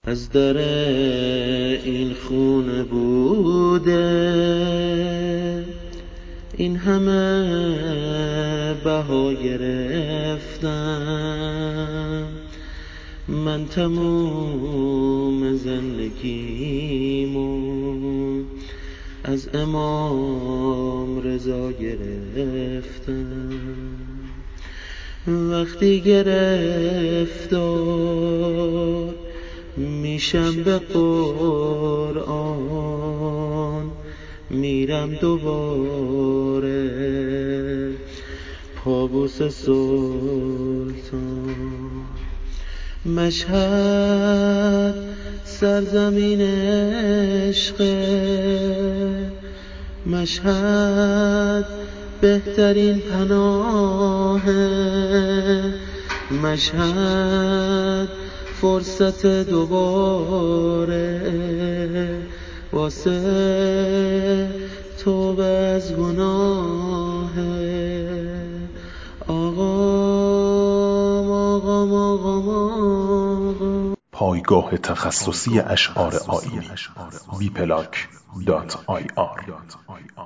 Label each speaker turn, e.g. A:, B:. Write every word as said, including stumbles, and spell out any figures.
A: از در این خونه بوده این همه بها گرفتم، من تموم زندگیمو از امام رضا گرفتم. وقتی گرفتار میشم به قرآن، میرم دوباره پابوس سلطان. مشهد سرزمین عشقه، مشهد بهترین پناهه، مشهد فرصت دوباره واسه توبه از گناهه. آقام آقام آقام آقام.
B: پایگاه تخصصی اشعار آیینی بی پلاک دات آی آر